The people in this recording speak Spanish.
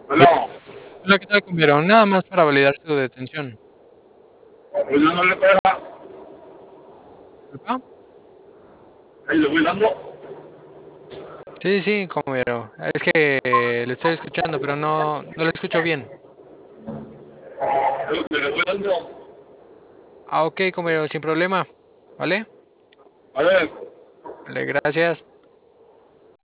Bueno, Hola, ¿qué tal, compañero? Nada más para validar su detención. pues yo no le pega, ¿Disculpa? ahí le voy dando, Sí, sí, compañero. Es que le estoy escuchando, pero no le escucho bien. es lo que le voy dando. Ah, ok, compañero, sin problema. ¿Vale? A ver, Vale, gracias.